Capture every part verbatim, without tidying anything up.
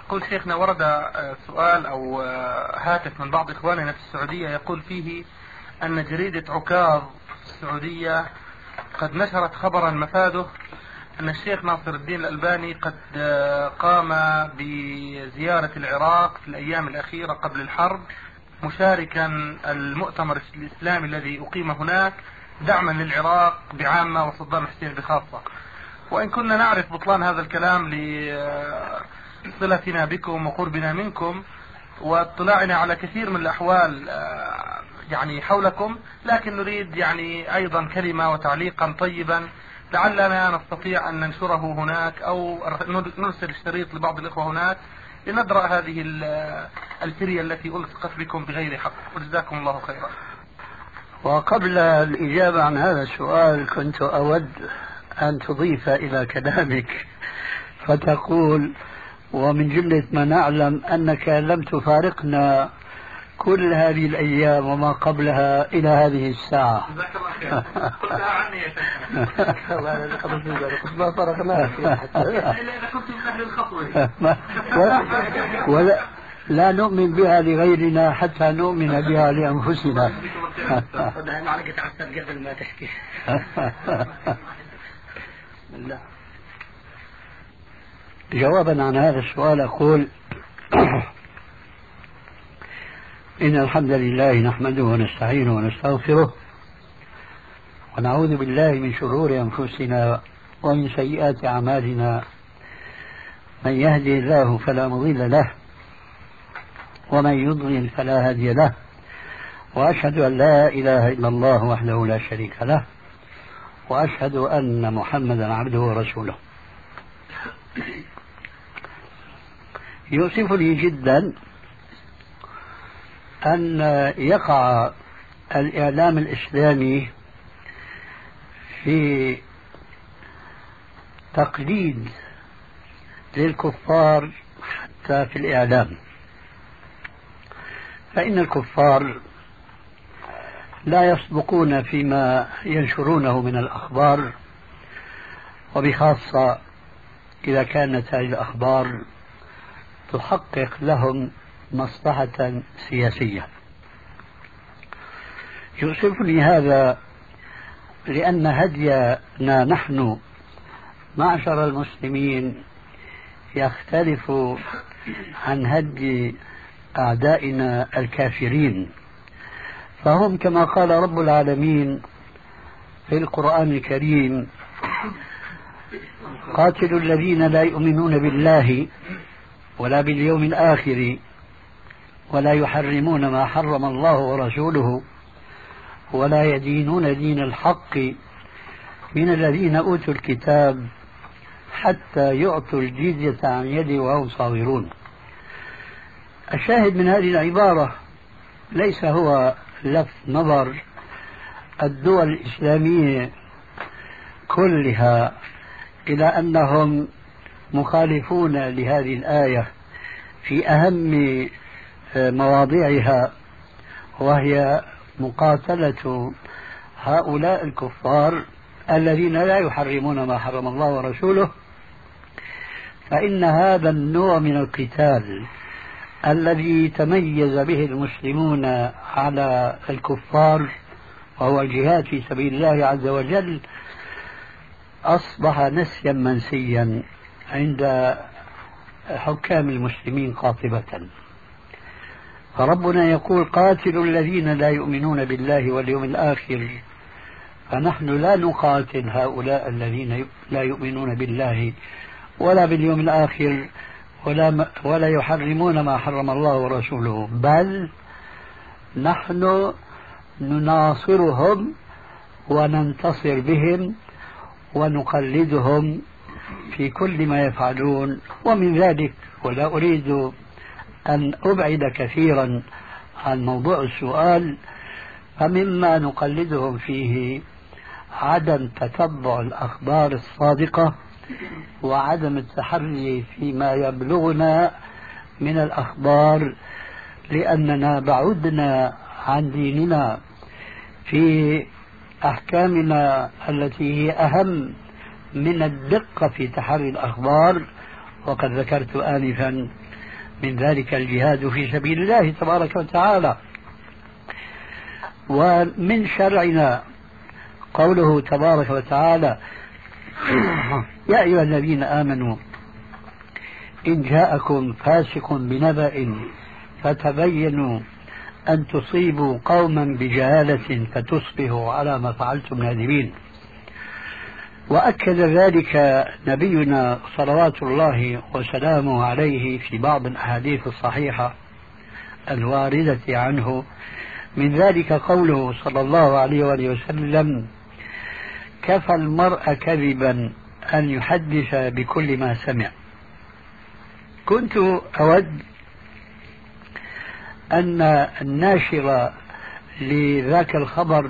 يقول شيخنا ورد سؤال أو هاتف من بعض إخواننا في السعودية يقول فيه أن جريدة عكاظ في السعودية قد نشرت خبرا مفاده أن الشيخ ناصر الدين الألباني قد قام بزيارة العراق في الأيام الأخيرة قبل الحرب مشاركا المؤتمر الإسلامي الذي أقيم هناك دعما للعراق بعامة وصدام حسين بخاصة. وإن كنا نعرف بطلان هذا الكلام لصلتنا بكم وقربنا منكم واطلاعنا على كثير من الأحوال يعني حولكم، لكن نريد يعني أيضا كلمة وتعليقا طيبا لعلنا نستطيع أن ننشره هناك أو نرسل الشريط لبعض الإخوة هناك لندرأ هذه الفرية التي ألصقت بكم بغير حق، وجزاكم الله خيرا. وقبل الإجابة عن هذا السؤال كنت أود أن تضيف إلى كلامك فتقول: ومن جملة ما نعلم أنك لم تفارقنا كل هذه الأيام وما قبلها إلى هذه الساعة. جزاك الله خير. قلتها عني يا شيخ. ما فرقناك إذا كنت من أهل الخطوة. ولا لا نؤمن بها لغيرنا حتى نؤمن بها لأنفسنا. معلقة عسل قبل ما تحكي. جوابا عن هذا السؤال أقول: إن الحمد لله نحمده ونستعينه ونستغفره ونعوذ بالله من شرور أنفسنا ومن سيئات أعمالنا، من يهدي الله فلا مضل له ومن يضلل فلا هادي له، وأشهد أن لا إله إلا الله وحده لا شريك له، وأشهد أن محمدا عبده ورسوله. يؤسفني جدا أن يقع الإعلام الإسلامي في تقليد للكفار حتى في الإعلام، فإن الكفار لا يصدقون فيما ينشرونه من الأخبار، وبخاصة إذا كانت هذه الأخبار تحقق لهم مصلحة سياسية. يؤسفني هذا لأن هدينا نحن معشر المسلمين يختلف عن هدي أعدائنا الكافرين، فهم كما قال رب العالمين في القرآن الكريم: قاتلوا الذين لا يؤمنون بالله ولا باليوم الآخر ولا يحرمون ما حرم الله ورسوله ولا يدينون دين الحق من الذين أوتوا الكتاب حتى يعطوا الجزية عن يد وهم صاغرون. الشاهد من هذه العبارة ليس هو لفت نظر الدول الإسلامية كلها إلى أنهم مخالفون لهذه الآية في أهم مواضعها، وهي مقاتلة هؤلاء الكفار الذين لا يحرمون ما حرم الله ورسوله، فإن هذا النوع من القتال الذي تميز به المسلمون على الكفار وهو الجهاد في سبيل الله عز وجل أصبح نسيا منسيا عند حكام المسلمين قاطبة. فربنا يقول: قاتلوا الذين لا يؤمنون بالله واليوم الآخر، فنحن لا نقاتل هؤلاء الذين لا يؤمنون بالله ولا باليوم الآخر ولا, ولا يحرمون ما حرم الله ورسوله، بل نحن نناصرهم وننتصر بهم ونقلدهم في كل ما يفعلون. ومن ذلك، ولا أريد أن أبعد كثيرا عن موضوع السؤال، فمما نقلدهم فيه عدم تتبع الأخبار الصادقة وعدم التحري فيما يبلغنا من الأخبار، لأننا بعدنا عن ديننا في أحكامنا التي هي أهم من الدقة في تحري الأخبار. وقد ذكرت آنفا من ذلك الجهاد في سبيل الله تبارك وتعالى. ومن شرعنا قوله تبارك وتعالى: يا أيها الذين آمنوا إن جاءكم فاسق بنبأ فتبينوا أن تصيبوا قوما بجهالة فتصبحوا على ما فعلتم نادمين. وأكد ذلك نبينا صلوات الله وسلامه عليه في بعض الأحاديث الصحيحة الواردة عنه، من ذلك قوله صلى الله عليه وآله وسلم: كفى المرء كذبا أن يحدث بكل ما سمع. كنت أود أن الناشر لذاك الخبر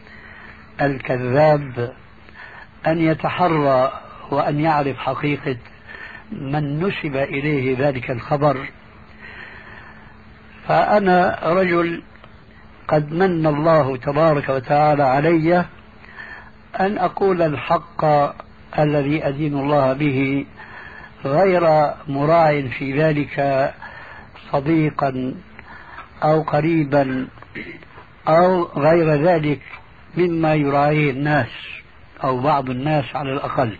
الكذاب أن يتحرى وأن يعرف حقيقة من نسب إليه ذلك الخبر. فأنا رجل قد من الله تبارك وتعالى علي أن أقول الحق الذي أدين الله به، غير مراع في ذلك صديقا أو قريبا أو غير ذلك مما يراعيه الناس أو بعض الناس على الأقل.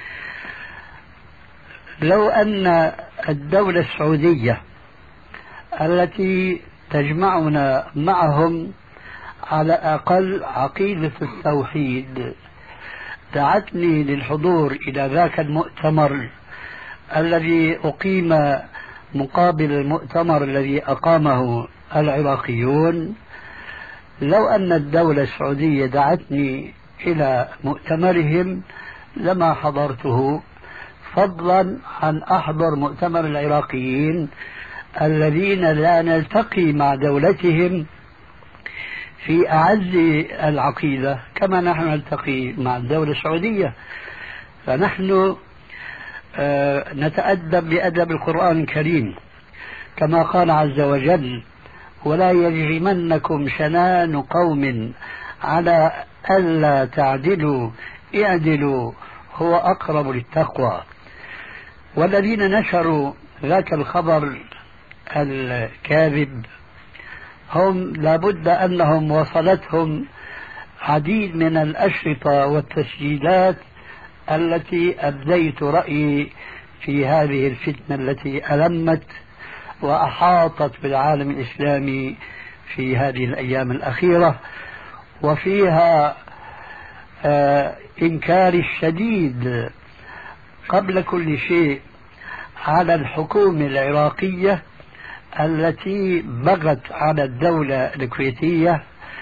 لو أن الدولة السعودية التي تجمعنا معهم على أقل عقيدة التوحيد دعتني للحضور إلى ذاك المؤتمر الذي أقيم مقابل المؤتمر الذي أقامه العراقيون، لو أن الدولة السعودية دعتني إلى مؤتمرهم لما حضرته، فضلا عن أحضر مؤتمر العراقيين الذين لا نلتقي مع دولتهم في أعز العقيدة كما نحن نلتقي مع الدولة السعودية. فنحن آه نتأدب بأدب القرآن الكريم كما قال عز وجل: ولا يجرمنكم شنان قوم على ألا تعدلوا اعدلوا هو أقرب للتقوى. والذين نشروا ذاك الخبر الكاذب هم لابد أنهم وصلتهم عديد من الأشرطة والتسجيلات التي أبديت رأيي في هذه الفتنة التي ألمت وأحاطت بالعالم الإسلامي في هذه الأيام الأخيرة، وفيها آه إنكار الشديد قبل كل شيء على الحكومة العراقية التي بغت على الدولة الكويتية.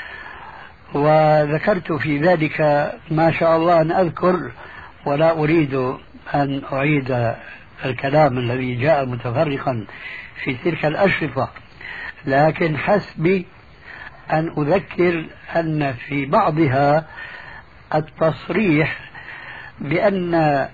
وذكرت في ذلك ما شاء الله أن أذكر، ولا أريد أن أعيد الكلام الذي جاء متفرقا في تلك الأشرطة، لكن حسبي أن أذكر أن في بعضها التصريح بأن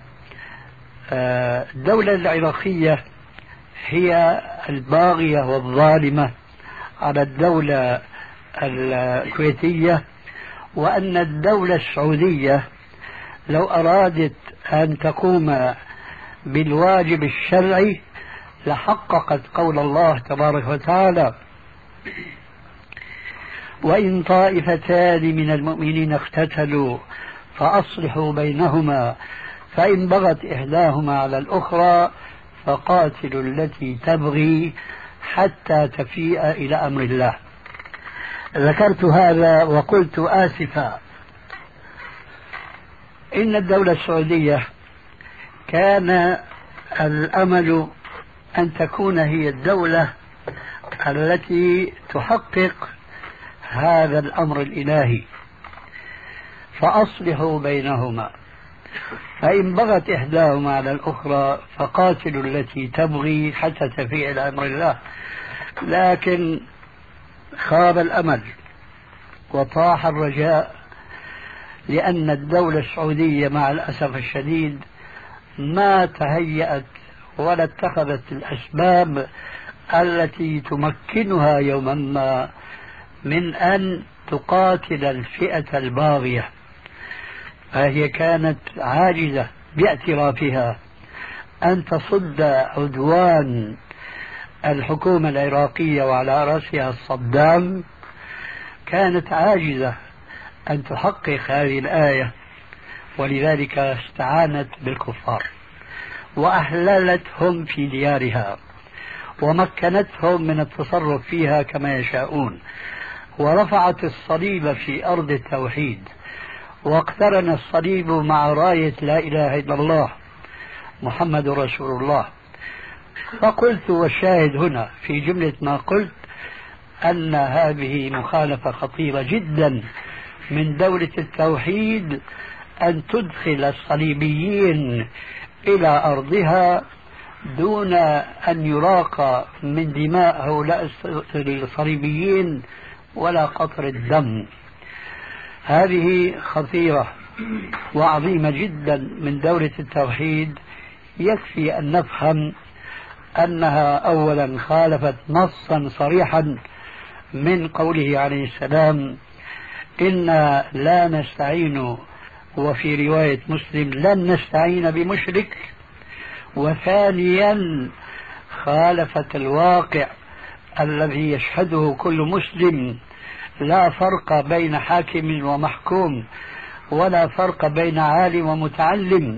الدولة العراقية هي الباغية والظالمة على الدولة الكويتية، وأن الدولة السعودية لو أرادت أن تقوم بالواجب الشرعي لحققت قول الله تبارك وتعالى: وإن طائفتان من المؤمنين اقتتلوا فأصلحوا بينهما فإن بغت إحداهما على الأخرى فقاتلوا التي تبغي حتى تفيء إلى أمر الله. ذكرت هذا وقلت آسفا إن الدولة السعودية كان الأمل أن تكون هي الدولة التي تحقق هذا الأمر الإلهي، فأصلحوا بينهما فإن بغت إحداهما على الأخرى فقاتلوا التي تبغي حتى تفيء إلى أمر الله. لكن خاب الأمل وطاح الرجاء، لأن الدولة السعودية مع الأسف الشديد ما تهيأت ولا اتخذت الأسباب التي تمكنها يوما ما من أن تقاتل الفئة الباغية، فهي كانت عاجزة باعترافها أن تصد عدوان الحكومة العراقية وعلى رأسها صدام كانت عاجزة أن تحقق هذه الآية، ولذلك استعانت بالكفار وأحللتهم في ديارها ومكنتهم من التصرف فيها كما يشاءون، ورفعت الصليب في أرض التوحيد، واقترن الصليب مع راية لا إله إلا الله محمد رسول الله. فقلت والشاهد هنا في جملة ما قلت أن هذه مخالفة خطيرة جدا من دولة التوحيد أن تدخل الصليبيين إلى أرضها دون أن يراق من دماء هؤلاء الصليبيين ولا قطر الدم. هذه خطيرة وعظيمة جدا من دولة التوحيد. يكفي أن نفهم أنها أولا خالفت نصا صريحا من قوله عليه السلام إنا لا نستعين، وفي رواية مسلم لن نستعين بمشرك. وثانيا خالفت الواقع الذي يشهده كل مسلم، لا فرق بين حاكم ومحكوم ولا فرق بين عالم ومتعلم،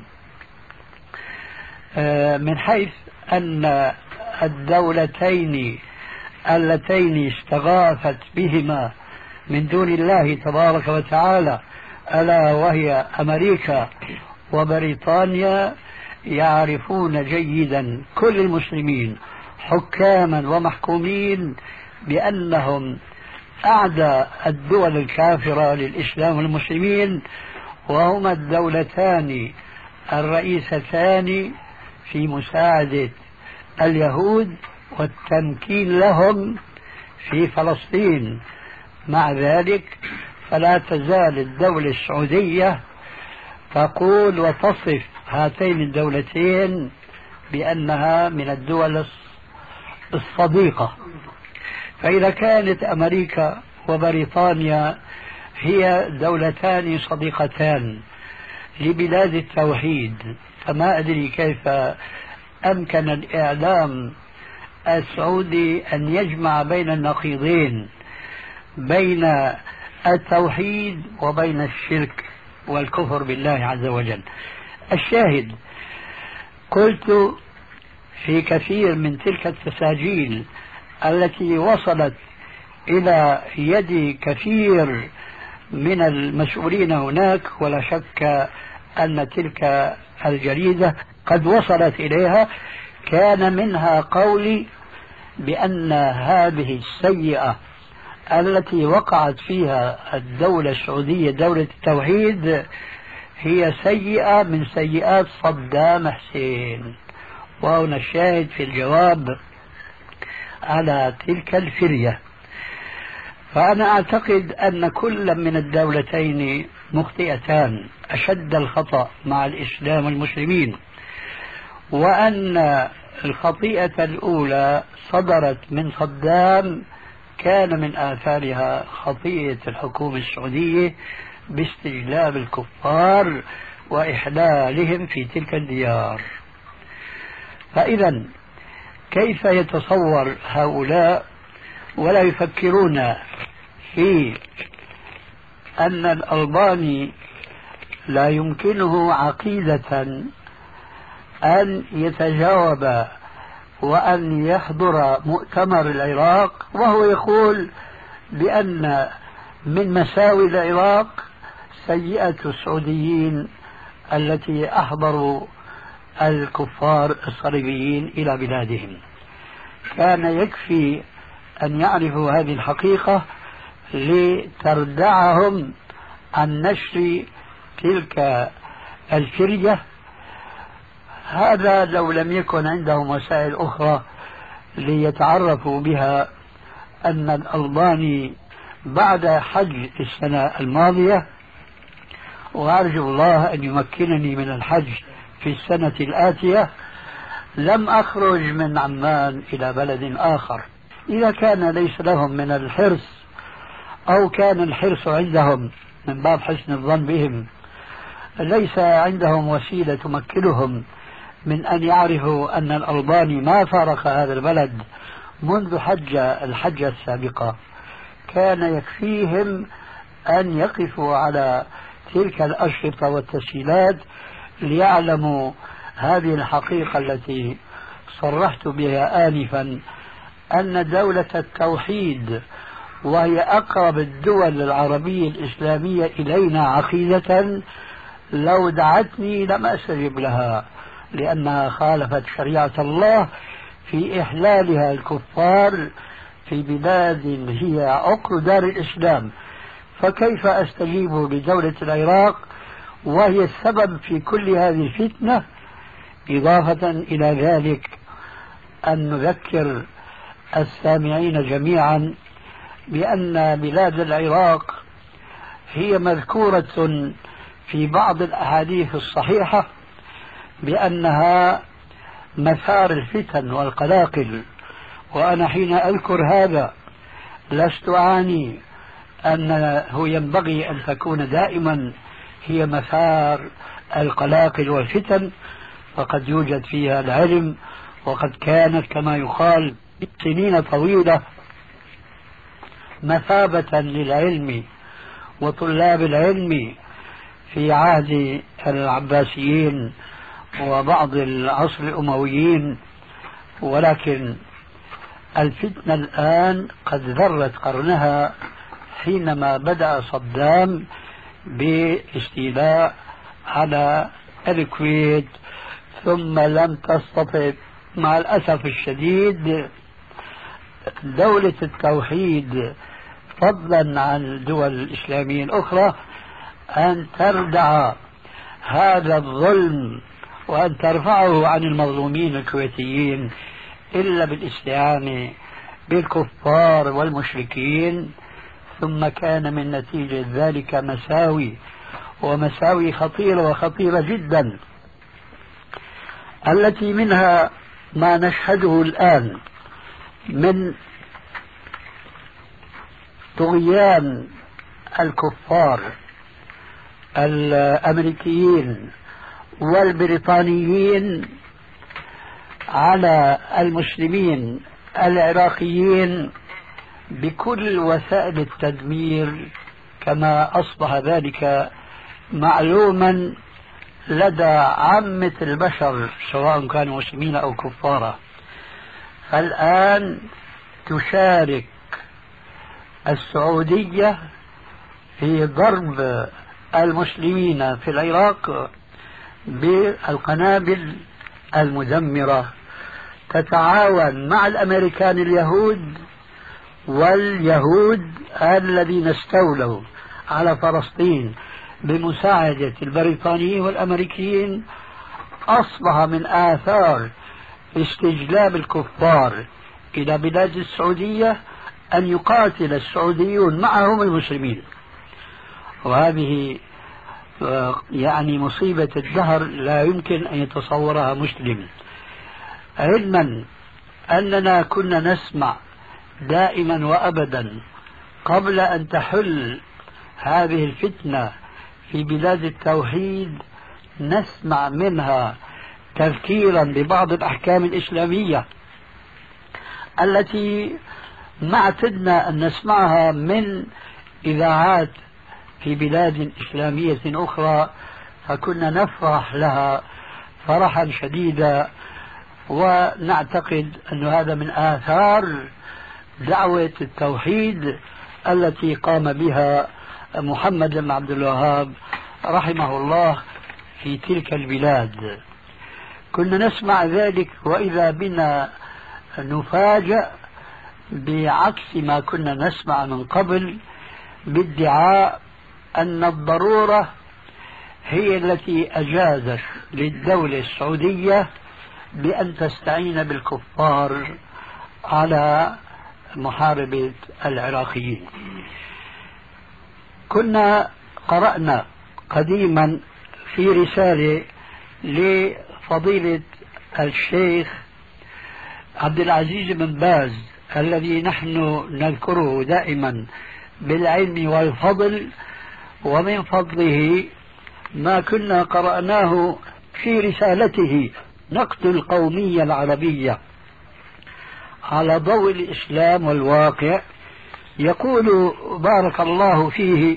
من حيث أن الدولتين اللتين استغاثت بهما من دون الله تبارك وتعالى ألا وهي أمريكا وبريطانيا يعرفون جيدا كل المسلمين حكاما ومحكومين بأنهم أعدى الدول الكافرة للإسلام والمسلمين، وهما الدولتان الرئيستان في مساعدة اليهود والتمكين لهم في فلسطين. مع ذلك فلا تزال الدولة السعودية تقول وتصف هاتين الدولتين بأنها من الدول الصديقة. فإذا كانت أمريكا وبريطانيا هي دولتان صديقتان لبلاد التوحيد، فما أدري كيف أمكن الإعلام السعودي أن يجمع بين النقيضين، بين التوحيد وبين الشرك والكفر بالله عز وجل. الشاهد قلت في كثير من تلك التساجيل التي وصلت إلى يد كثير من المسؤولين هناك، ولا شك أن تلك الجريدة قد وصلت إليها، كان منها قولي بأن هذه السيئة التي وقعت فيها الدولة السعودية دولة التوحيد هي سيئة من سيئات صدام حسين. وهنا الشاهد في الجواب على تلك الفرية. فأنا أعتقد أن كل من الدولتين مخطئتان أشد الخطأ مع الإسلام والمسلمين، وأن الخطيئة الأولى صدرت من صدام كان من آثارها خطيئة الحكومة السعودية باستجلاب الكفار وإحلالهم في تلك الديار. فإذا كيف يتصور هؤلاء ولا يفكرون في أن الألباني لا يمكنه عقيدة أن يتجاوب وأن يحضر مؤتمر العراق وهو يقول بأن من مساوي العراق سيئة السعوديين التي أحضروا الكفار الصليبيين إلى بلادهم؟ كان يكفي أن يعرفوا هذه الحقيقة لتردعهم عن نشر تلك الفرية. هذا لو لم يكن عندهم وسائل أخرى ليتعرفوا بها أن الألباني بعد حج السنة الماضية، وأرجو الله أن يمكنني من الحج في السنة الآتية، لم أخرج من عمان إلى بلد آخر. إذا كان ليس لهم من الحرص أو كان الحرص عندهم من باب حسن الظن بهم، ليس عندهم وسيلة تمكنهم من أن يعرفوا أن الألباني ما فارق هذا البلد منذ حجة الحجة السابقة كان يكفيهم أن يقفوا على تلك الأشرطة والتسجيلات ليعلموا هذه الحقيقة التي صرحت بها آنفا، أن دولة التوحيد وهي أقرب الدول العربية الإسلامية إلينا عقيدة لو دعتني لم أستجب لها، لأنها خالفت شريعة الله في إحلالها الكفار في بلاد هي عقر دار الإسلام. فكيف أستجيب لدولة العراق وهي السبب في كل هذه الفتنة؟ إضافة إلى ذلك أن نذكر السامعين جميعا بأن بلاد العراق هي مذكورة في بعض الأحاديث الصحيحة بأنها مثار الفتن والقلاقل، وأنا حين أذكر هذا لست أعني أنه ينبغي أن تكون دائما هي مثار القلاقل والفتن، فقد يوجد فيها العلم، وقد كانت كما يقال سنين طويلة مثابة للعلم وطلاب العلم في عهد العباسيين وبعض العصر الأمويين، ولكن الفتنة الآن قد ذرت قرنها حينما بدأ صدام باستيلاء على الكويت، ثم لم تستطع مع الأسف الشديد دولة التوحيد فضلا عن الدول الإسلامية الأخرى أن تردع هذا الظلم وأن ترفعه عن المظلومين الكويتيين إلا بالاستعانة بالكفار والمشركين. ثم كان من نتيجة ذلك مساوي ومساوي خطيرة وخطيرة جدا، التي منها ما نشهده الآن من طغيان الكفار الأمريكيين والبريطانيين على المسلمين العراقيين بكل وسائل التدمير، كما أصبح ذلك معلوما لدى عامة البشر سواء كانوا مسلمين أو كفارا. فالآن تشارك السعودية في ضرب المسلمين في العراق بالقنابل المدمرة، تتعاون مع الأمريكان اليهود واليهود الذين استولوا على فلسطين بمساعدة البريطانيين والأمريكيين. أصبح من آثار استجلاب الكفار إلى بلاد السعودية أن يقاتل السعوديون معهم المسلمين، وهذه يعني مصيبة الدهر لا يمكن أن يتصورها مسلم. علما أننا كنا نسمع دائما وأبدا قبل أن تحل هذه الفتنة في بلاد التوحيد نسمع منها تذكيرا ببعض الأحكام الإسلامية التي ما اعتدنا أن نسمعها من إذاعات في بلاد إسلامية أخرى، فكنا نفرح لها فرحا شديدا، ونعتقد أن هذا من آثار دعوة التوحيد التي قام بها محمد بن عبد الوهاب رحمه الله في تلك البلاد. كنا نسمع ذلك وإذا بنا نفاجأ بعكس ما كنا نسمع من قبل، بادعاء أن الضرورة هي التي أجازت للدولة السعودية بأن تستعين بالكفار على محاربة العراقيين. كنا قرأنا قديما في رسالة لفضيلة الشيخ عبد العزيز بن باز الذي نحن نذكره دائما بالعلم والفضل، ومن فضله ما كنا قرأناه في رسالته نقد القومية العربية على ضوء الإسلام والواقع يقول بارك الله فيه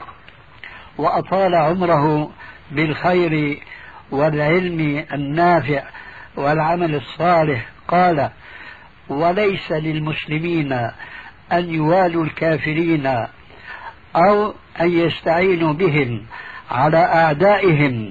وأطال عمره بالخير والعلم النافع والعمل الصالح، قال: وليس للمسلمين أن يوالوا الكافرين أو أن يستعينوا بهم على أعدائهم.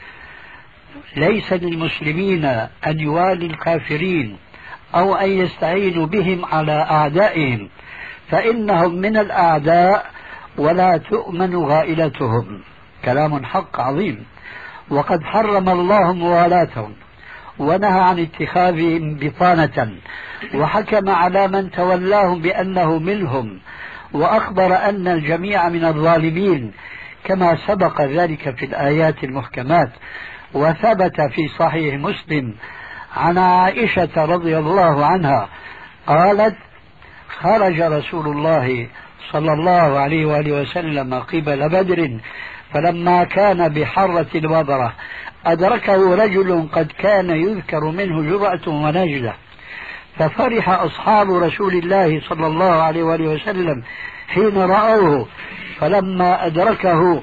ليس للمسلمين أن يوالوا الكافرين أو أن يستعينوا بهم على أعدائهم، فإنهم من الأعداء ولا تؤمن غائلتهم. كلام حق عظيم. وقد حرم الله موالاتهم ونهى عن اتخاذهم بطانة، وحكم على من تولاهم بأنه منهم، وأخبر أن الجميع من الظالمين كما سبق ذلك في الآيات المحكمات. وثبت في صحيح مسلم عن عائشة رضي الله عنها قالت: خرج رسول الله صلى الله عليه وآله وسلم قبل بدر، فلما كان بحرة الوبرة أدركه رجل قد كان يذكر منه جرأة ونجدة، ففرح أصحاب رسول الله صلى الله عليه وآله وسلم حين رأوه، فلما أدركه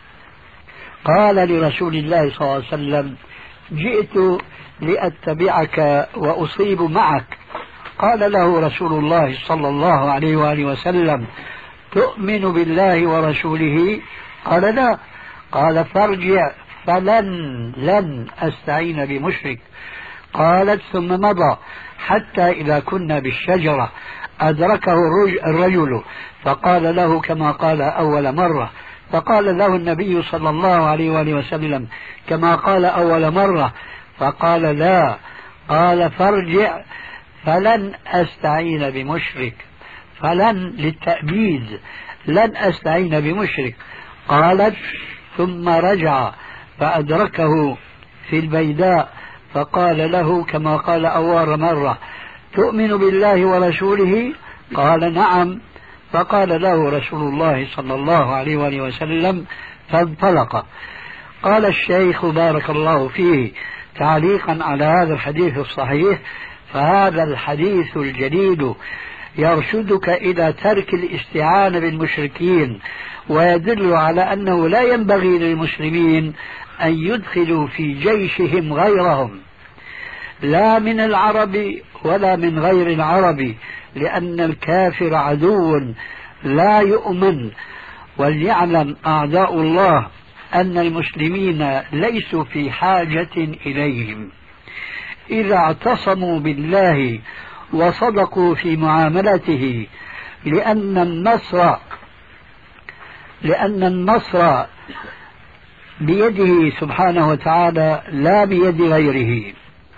قال لرسول الله صلى الله عليه وسلم: جئت لأتبعك وأصيب معك. قال له رسول الله صلى الله عليه وآله وسلم: تؤمن بالله ورسوله؟ قال: لا. قال: فارجع فلن لن أستعين بمشرك. قالت: ثم مضى حتى إذا كنا بالشجرة أدركه الرجل فقال له كما قال أول مرة، فقال له النبي صلى الله عليه وآله وسلم كما قال أول مرة، فقال: لا. قال: فارجع فلن أستعين بمشرك. فلن للتأبيد، لن أستعين بمشرك. قالت: ثم رجع فأدركه في البيداء فقال له كما قال أول مرة: تؤمن بالله ورسوله؟ قال: نعم. فقال له رسول الله صلى الله عليه وآله وسلم فانطلق. قال الشيخ بارك الله فيه تعليقا على هذا الحديث الصحيح: فهذا الحديث الجديد يرشدك إلى ترك الاستعانة بالمشركين، ويدل على أنه لا ينبغي للمسلمين أن يدخلوا في جيشهم غيرهم، لا من العرب ولا من غير العرب، لأن الكافر عدو لا يؤمن. وليعلم أعداء الله أن المسلمين ليسوا في حاجة إليهم إذا اعتصموا بالله وصدقوا في معاملته، لأن النصر لأن النصر بيده سبحانه وتعالى لا بيد غيره.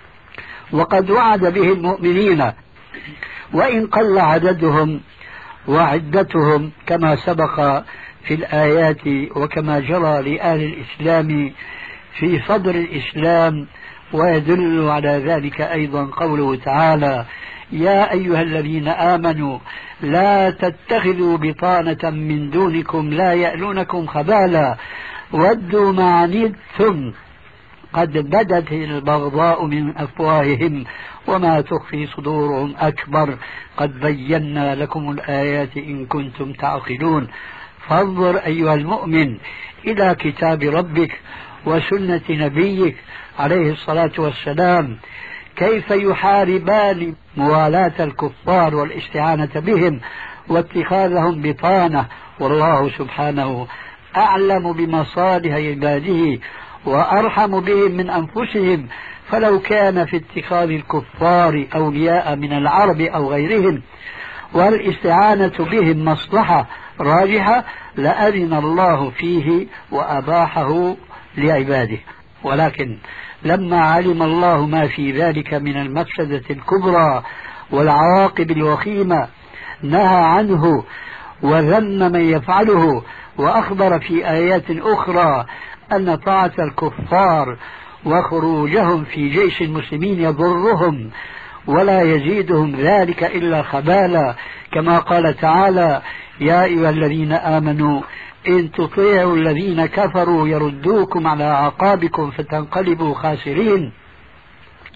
وقد وعد به المؤمنين وإن قل عددهم وعدتهم كما سبق في الآيات، وكما جرى لآل الإسلام في صدر الإسلام. ويدل على ذلك أيضا قوله تعالى: يا أيها الذين آمنوا لا تتخذوا بطانة من دونكم لا يألونكم خبالا ودوا ما عنتم قد بدت البغضاء من أفواههم وما تخفي صدورهم أكبر قد بينا لكم الآيات إن كنتم تعقلون. فانظر أيها المؤمن إلى كتاب ربك وسنة نبيك عليه الصلاة والسلام كيف يحاربان موالاة الكفار والاستعانة بهم واتخاذهم بطانة، والله سبحانه أعلم بمصالح عباده وأرحم بهم من أنفسهم. فلو كان في اتخاذ الكفار أولياء من العرب أو غيرهم والاستعانة بهم مصلحة راجحة لأذن الله فيه وأباحه لعباده، ولكن لما علم الله ما في ذلك من المفسدة الكبرى والعواقب الوخيمة نهى عنه وذم من يفعله، وأخبر في آيات أخرى أن طاعة الكفار وخروجهم في جيش المسلمين يضرهم ولا يزيدهم ذلك إلا خبالا، كما قال تعالى: يا أيها الذين آمنوا إن تطيعوا الذين كفروا يردوكم على أعقابكم فتنقلبوا خاسرين.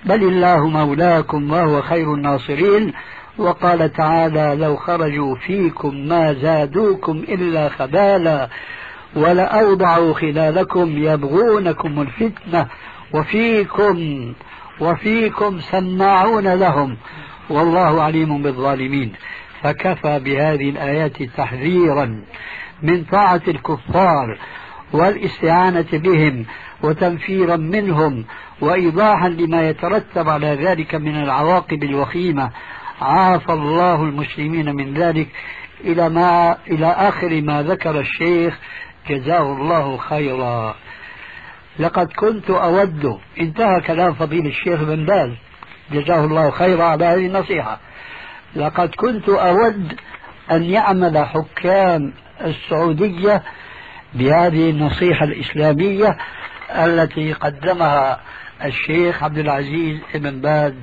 بل الله مولاكم وهو خير الناصرين. وقال تعالى لو خرجوا فيكم ما زادوكم إلا خبالا ولأوضعوا خلالكم يبغونكم الفتنة وفيكم وفيكم سماعون لهم والله عليم بالظالمين. فكفى بهذه الآيات تحذيرا من طاعة الكفار والاستعانة بهم وتنفيرا منهم وإيضاحا لما يترتب على ذلك من العواقب الوخيمة. عافى الله المسلمين من ذلك إلى ما إلى آخر ما ذكر الشيخ جزاه الله خيرا. لقد كنت أود، انتهى كلام فضيل الشيخ بن باز جزاه الله خيرا على هذه النصيحة، لقد كنت أود أن يعمل حكام السعودية بهذه النصيحة الإسلامية التي قدمها الشيخ عبد العزيز بن باز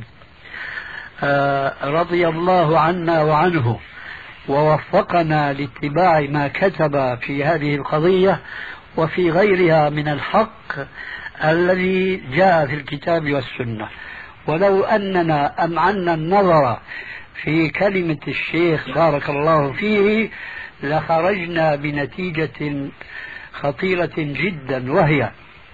رضي الله عنا وعنه، ووفقنا لاتباع ما كتب في هذه القضية وفي غيرها من الحق الذي جاء في الكتاب والسنة. ولو أننا أمعنا النظر في كلمة الشيخ بارك الله فيه لخرجنا بنتيجة خطيرة جدا، وهي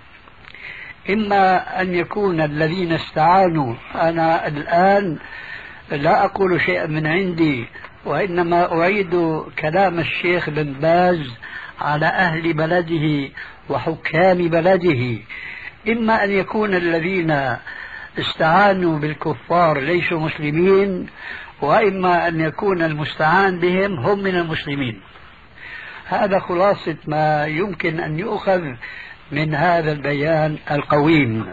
إما أن يكون الذين استعانوا، أنا الآن لا أقول شيئا من عندي وإنما أعيد كلام الشيخ بن باز على أهل بلده وحكام بلده، إما أن يكون الذين استعانوا بالكفار ليسوا مسلمين، وإما أن يكون المستعان بهم هم من المسلمين. هذا خلاصة ما يمكن أن يؤخذ من هذا البيان القويم.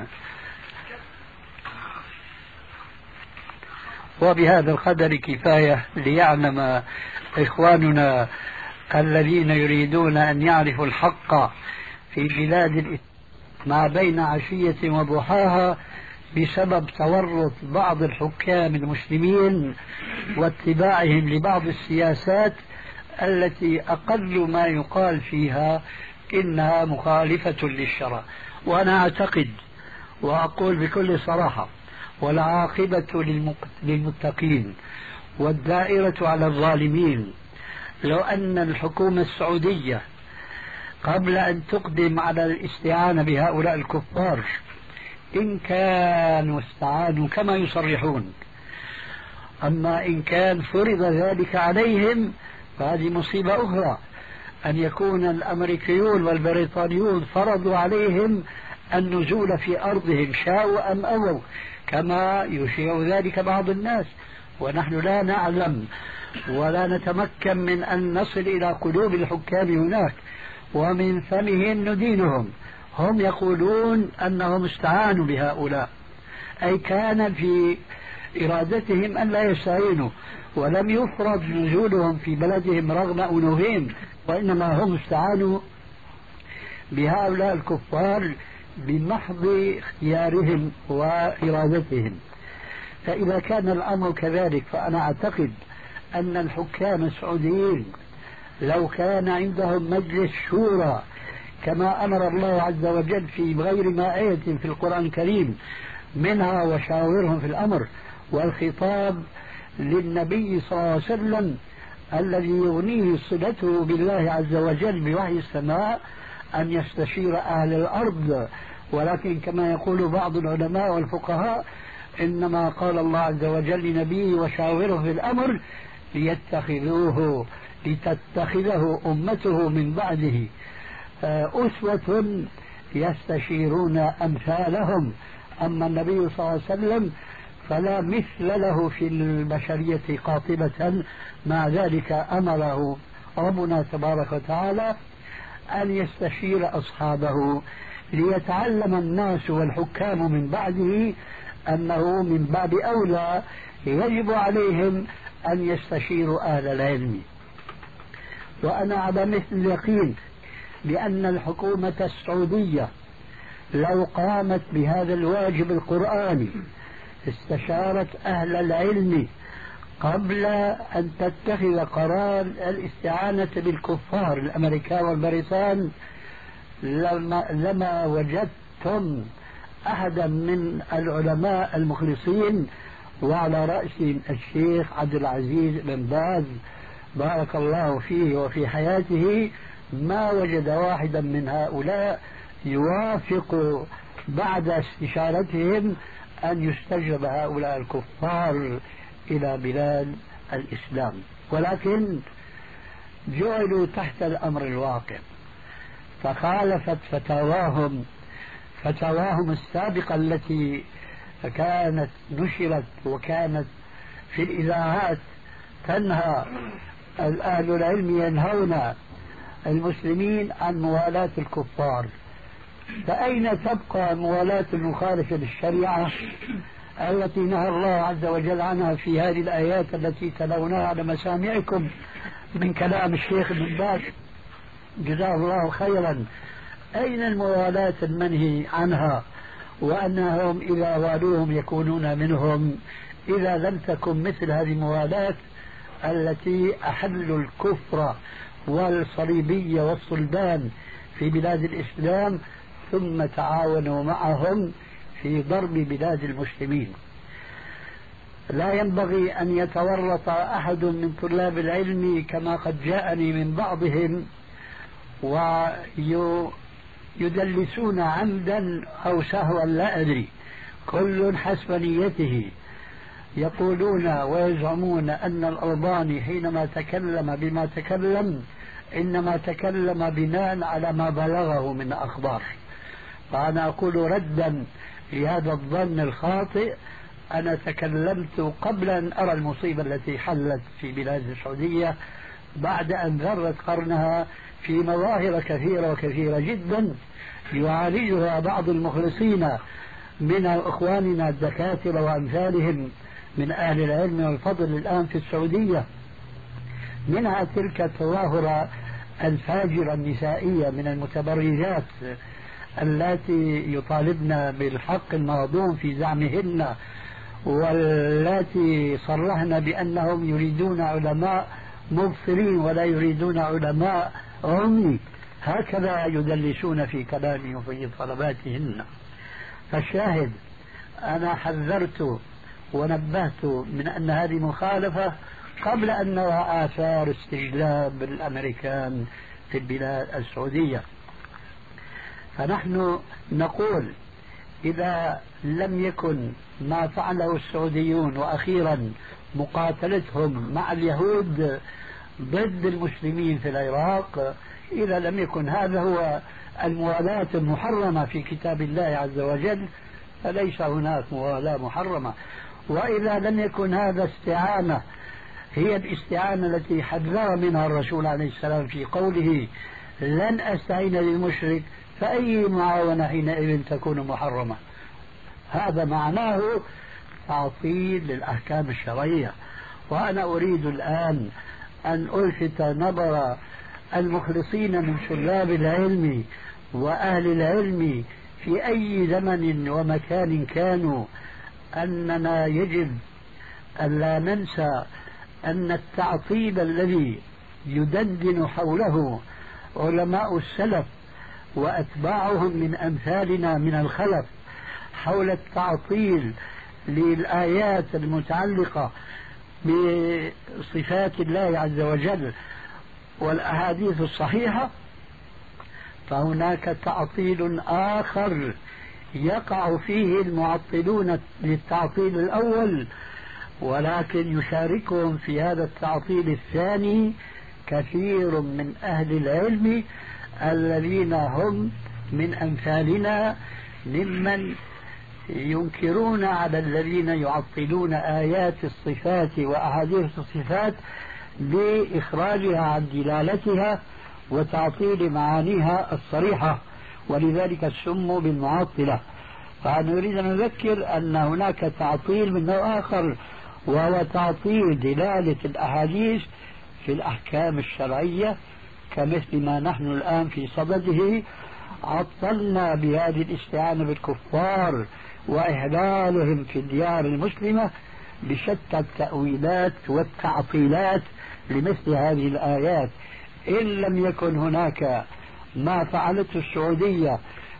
وبهذا القدر كفاية ليعلم إخواننا الذين يريدون أن يعرفوا الحق في بلاد الإسلام ما بين عشية وضحاها بسبب تورط بعض الحكام المسلمين واتباعهم لبعض السياسات التي أقل ما يقال فيها إنها مخالفة للشرع. وأنا أعتقد وأقول بكل صراحة والعاقبة للمتقين والدائرة على الظالمين، لو أن الحكومة السعودية قبل أن تقدم على الاستعانة بهؤلاء الكفار إن كانوا استعانوا كما يصرحون، أما إن كان فرض ذلك عليهم فهذه مصيبة أخرى، أن يكون الأمريكيون والبريطانيون فرضوا عليهم النزول في أرضهم شاءوا أم أبوا كما يشيع ذلك بعض الناس، ونحن لا نعلم ولا نتمكن من أن نصل إلى قلوب الحكام هناك ومن فمهم ندينهم. هم يقولون أنهم استعانوا بهؤلاء، أي كان في إرادتهم أن لا يستعينوا، ولم يفرض نزولهم في بلدهم رغم أنوفهم، وإنما هم استعانوا بهؤلاء الكفار بمحض اختيارهم وإرادتهم. فإذا كان الأمر كذلك فأنا أعتقد أن الحكام السعوديين لو كان عندهم مجلس شورى كما أمر الله عز وجل في غير ما آية في القرآن الكريم منها وشاورهم في الأمر، والخطاب للنبي صلى الله عليه وسلم الذي يغنيه صلته بالله عز وجل بوحي السماء أن يستشير أهل الأرض، ولكن كما يقول بعض العلماء والفقهاء إنما قال الله عز وجل لنبيه وشاوره في الأمر ليتخذوه لتتخذه أمته من بعده أسوة يستشيرون أمثالهم. أما النبي صلى الله عليه وسلم فلا مثل له في البشرية قاطبة، مع ذلك أمره ربنا تبارك وتعالى أن يستشير أصحابه ليتعلم الناس والحكام من بعده أنه من باب أولى يجب عليهم أن يستشيروا أهل العلم. وأنا على مثل اليقين بأن الحكومة السعودية لو قامت بهذا الواجب القرآني استشارت أهل العلم قبل أن تتخذ قرار الاستعانة بالكفار الأمريكان والبريطان لما, لما وجدتم أحدا من العلماء المخلصين، وعلى رأسهم الشيخ عبد العزيز بن باز بارك الله فيه وفي حياته، ما وجد واحدا من هؤلاء يوافق بعد استشارتهم أن يستجلب هؤلاء الكفار إلى بلاد الإسلام، ولكن جعلوا تحت الأمر الواقع، فخالفت فتاواهم فتاواهم السابقة التي كانت نشرت وكانت في الإذاعات تنهى أهل العلم ينهون المسلمين عن موالاة الكفار. فأين تبقى موالاة المخالفة للشريعة التي نهى الله عز وجل عنها في هذه الآيات التي تلوناها على مسامعكم من كلام الشيخ ابن باز جزاه الله خيرا؟ أين الموالاة المنهي عنها، وأنهم إذا والوهم يكونون منهم، إذا لم تكن مثل هذه الموالاة التي أحلوا الكفر والصليبية والصلبان في بلاد الإسلام ثم تعاونوا معهم في ضرب بلاد المسلمين. لا ينبغي أن يتورط أحد من طلاب العلم كما قد جاءني من بعضهم ويدلسون عمدا أو سهوا لا أدري، كل حسب نيته. يقولون ويزعمون أن الألباني حينما تكلم بما تكلم إنما تكلم بناء على ما بلغه من أخبار. فأنا أقول ردا لهذا الظن الخاطئ، أنا تكلمت قبل أن أرى المصيبة التي حلت في بلاد السعودية بعد أن ذرت قرنها في مظاهر كثيرة وكثيرة جدا يعالجها بعض المخلصين من إخواننا الدكاترة وأمثالهم من أهل العلم والفضل الآن في السعودية، منها تلك التظاهرة الفاجرة النسائية من المتبرجات التي يطالبن بالحق المهضوم في زعمهن، والتي صرحن بأنهم يريدون علماء مبصرين ولا يريدون علماء عمي، هكذا يدلسون في كلامهم وفي طلباتهن. فالشاهد أنا حذرت ونبهت من أن هذه مخالفة قبل أن نرى آثار استجلاب الأمريكان في البلاد السعودية. فنحن نقول إذا لم يكن ما فعله السعوديون وأخيرا مقاتلتهم مع اليهود ضد المسلمين في العراق، إذا لم يكن هذا هو الموالاة المحرمة في كتاب الله عز وجل، فليس هناك موالاة محرمة. وإذا لم يكن هذا استعانة هي الاستعانة التي حذر منها الرسول عليه السلام في قوله لن أستعين للمشرك، فأي معاونة حينئذ تكون محرمة؟ هذا معناه تعطيل للأحكام الشرعية. وأنا أريد الآن أن ألفت نظر المخلصين من طلاب العلم وأهل العلم في أي زمن ومكان كانوا أننا يجب أن لا ننسى أن التعطيل الذي يدندن حوله علماء السلف وأتباعهم من أمثالنا من الخلف حول التعطيل للآيات المتعلقة بصفات الله عز وجل والأحاديث الصحيحة، فهناك تعطيل آخر يقع فيه المعطلون للتعطيل الأول، ولكن يشاركهم في هذا التعطيل الثاني كثير من أهل العلم الذين هم من أمثالنا ممن ينكرون على الذين يعطلون آيات الصفات وأحاديث الصفات بإخراجها عن دلالتها وتعطيل معانيها الصريحة، ولذلك سموا بالمعطلة. فأنا أريد أن أذكر أن هناك تعطيل من نوع آخر، وهو تعطيل دلالة الأحاديث في الأحكام الشرعية، كمثل ما نحن الآن في صدده عطلنا بهذه الاستعانة بالكفار وإحلالهم في الديار المسلمة بشتى التأويلات والتعطيلات لمثل هذه الآيات. إن لم يكن هناك ما فعلته السعودية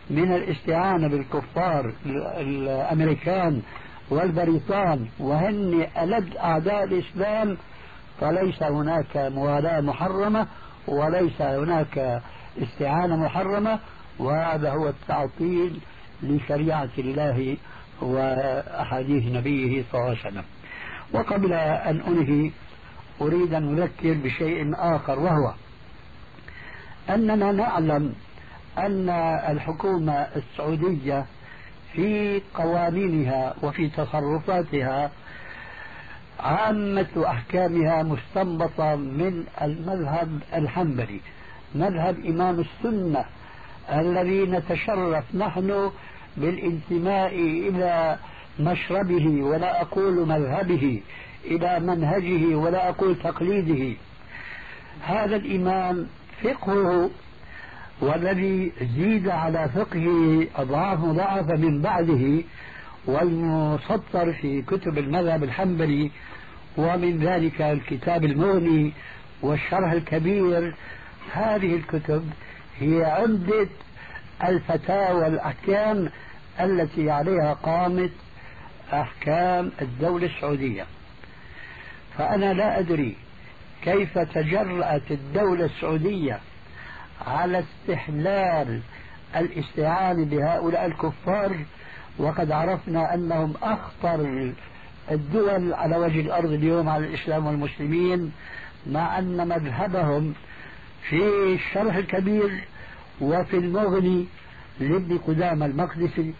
من الاستعانة بالكفار الأمريكان والبريطان وهن ألد أعداء الإسلام، فليس هناك موالاة محرمة وليس هناك استعانة محرمة، وهذا هو التعطيل لشريعة الله وأحاديث نبيه صلى الله عليه وسلم. وقبل أن أنهي أريد أن أذكر بشيء آخر، وهو أننا نعلم أن الحكومة السعودية في قوانينها وفي تصرفاتها عامة أحكامها مستنبطة من المذهب الحنبلي، مذهب إمام السنة الذي نتشرف نحن بالانتماء إلى مشربه ولا أقول مذهبه، إلى منهجه ولا أقول تقليده. هذا الإمام فقهه والذي زيد على فقهه أضعاف مضاعفة من بعده، والمسطر في كتب المذهب الحنبلي، ومن ذلك الكتاب المغني والشرح الكبير. هذه الكتب هي عمدة الفتاوى والأحكام التي عليها قامت أحكام الدولة السعودية. فأنا لا أدري كيف تجرأت الدولة السعودية على استحلال الاستعانة بهؤلاء الكفار، وقد عرفنا أنهم أخطر الدول على وجه الأرض اليوم على الإسلام والمسلمين، مع أن مذهبهم في الشرح الكبير وفي المغني لابن قدامة المقدسي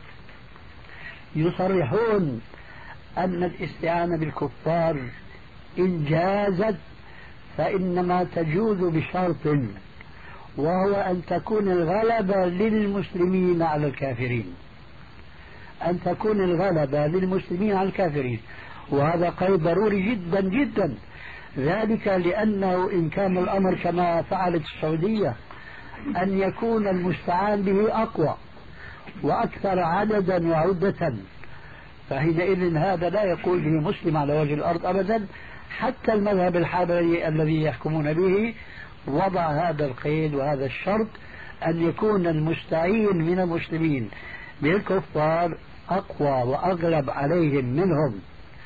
يصرحون أن الاستعانة بالكفار إن جازت فإنما تجوز بشرط، وهو أن تكون الغلبة للمسلمين على الكافرين، أن تكون الغلبة للمسلمين على الكافرين. وهذا قيد ضروري جدا جدا، ذلك لأنه إن كان الأمر كما فعلت السعودية أن يكون المستعان به أقوى وأكثر عددا وعدة، فحينئذ هذا لا يقول به مسلم على وجه الأرض أبدا. حتى المذهب الحنبلي الذي يحكمون به وضع هذا القيد وهذا الشرط، أن يكون المستعين من المسلمين بالكفار أقوى وأغلب عليهم منهم.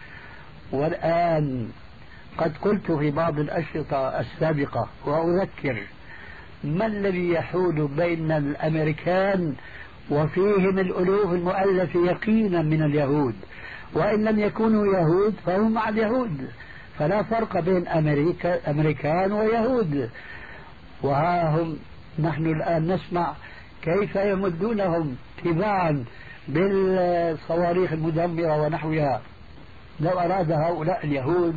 والآن قد قلت في بعض الأشرطة السابقة وأذكر: ما الذي يحول بين الأمريكان وفيهم الألوف المؤلفة يقينا من اليهود، وإن لم يكونوا يهود فهم مع اليهود، فلا فرق بين أمريكا أمريكان ويهود. وها هم نحن الآن نسمع كيف يمدونهم تباعا بالصواريخ المدمرة ونحوها. لو أراد هؤلاء اليهود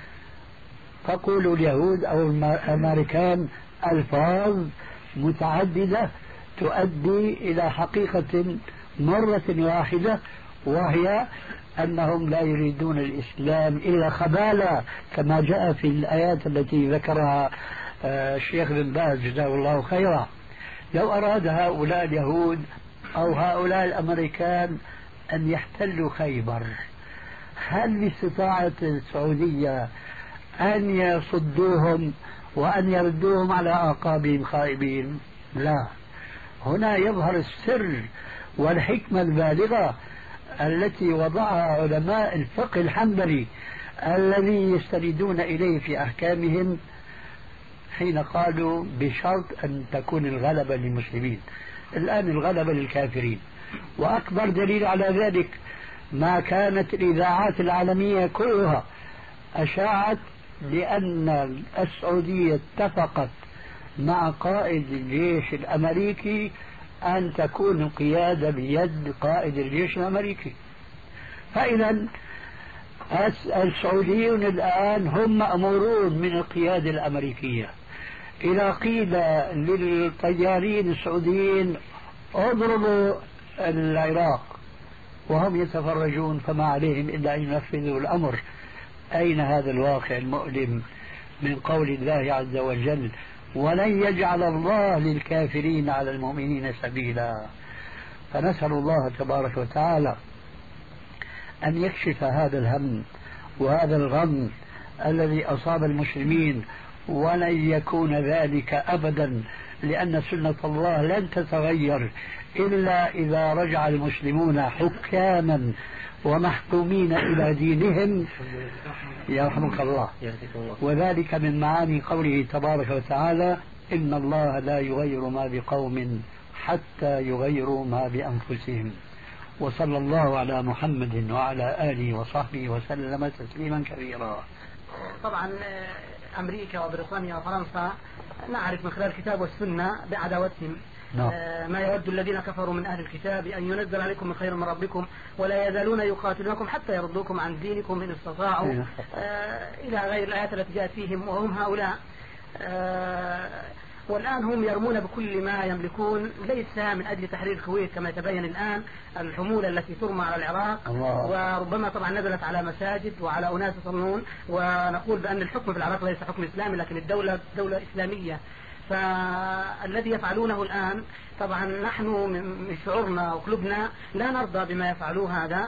فقولوا اليهود أو الأمريكان ألفاظ متعددة تؤدي إلى حقيقة مرة واحدة، وهي أنهم لا يريدون الإسلام إلا خبالا، كما جاء في الآيات التي ذكرها الشيخ بن باز جزاه الله خيرا. لو أراد هؤلاء اليهود أو هؤلاء الأمريكان أن يحتلوا خيبر، هل باستطاعة السعودية أن يصدوهم وأن يردوهم على أعقابهم خائبين؟ لا. هنا يظهر السر والحكمة البالغة التي وضعها علماء الفقه الحنبلي الذي يستندون إليه في أحكامهم، حين قالوا بشرط أن تكون الغلبة للمسلمين. الآن الغلبة للكافرين، وأكبر دليل على ذلك ما كانت الإذاعات العالمية كلها أشاعت لأن السعودية اتفقت مع قائد الجيش الأمريكي أن تكون القيادة بيد قائد الجيش الأمريكي. فإذا السعوديون الآن هم مأمورون من القيادة الأمريكية. إذا قيل للطيارين السعوديين اضربوا العراق وهم يتفرجون فما عليهم إلا أن ينفذوا الأمر، أين هذا الواقع المؤلم من قول الله عز وجل: ولن يجعل الله للكافرين على المؤمنين سبيلا؟ فنسأل الله تبارك وتعالى أن يكشف هذا الهم وهذا الغم الذي أصاب المسلمين، ولن يكون ذلك أبدا لأن سنة الله لن تتغير إلا إذا رجع المسلمون حكاما ومحكومين إلى دينهم يرحمك الله. وذلك من معاني قوله تبارك وتعالى إن الله لا يغير ما بقوم حتى يغيروا ما بأنفسهم. وصلى الله على محمد وعلى آله وصحبه وسلم تسليما كثيرا. طبعا أمريكا وبريطانيا وفرنسا نعرف من خلال الكتاب والسنة بعداوتهم. نعم. ما يود الذين كفروا من أهل الكتاب أن ينزل عليكم من خير من ربكم ولا يزالون يقاتلونكم حتى يردوكم عن دينكم إن استطاعوا آه إلى غير الآيات التي جاءت فيهم وهم هؤلاء. آه والآن هم يرمون بكل ما يملكون ليس من أجل تحرير الكويت كما يتبين الآن الحمولة التي ترمى على العراق الله. وربما طبعا نزلت على مساجد وعلى أناس يصلون ونقول بأن الحكم في العراق ليس حكم إسلامي لكن الدولة دولة إسلامية. فالذي يفعلونه الآن طبعا نحن من شعورنا وقلوبنا لا نرضى بما يفعلوه هذا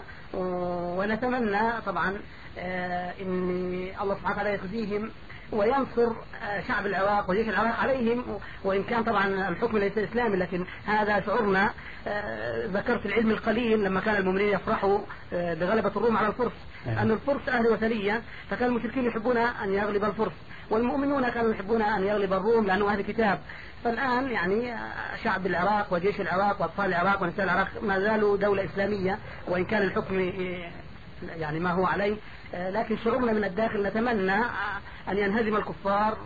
ونتمنى طبعا أن الله سبحانه وتعالى يخزيهم وينصر شعب العراق وجيش العراق عليهم وإن كان طبعا الحكم ليس إسلامي لكن هذا شعورنا. ذكرت العلم القليل لما كان المؤمنين يفرحوا بغلبة الروم على الفرس أن الفرس أهل وثنية فكان المشركين يحبون أن يغلب الفرس والمؤمنون كانوا يحبون أن يغلب الروم لأنه أهل كتاب. فالآن يعني شعب العراق وجيش العراق وأطفال العراق ونساء العراق ما زالوا دولة إسلامية وإن كان الحكم يعني ما هو عليه لكن شعورنا من الداخل نتمنى أن ينهزم الكفار